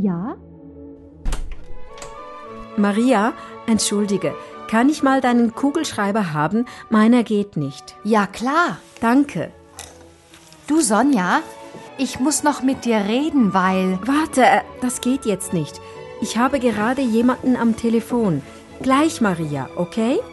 Ja? Maria, entschuldige, kann ich mal deinen Kugelschreiber haben? Meiner geht nicht. Ja, klar. Danke. Du, Sonja, ich muss noch mit dir reden, weil... Warte, das geht jetzt nicht. Ich habe gerade jemanden am Telefon. Gleich, Maria, okay?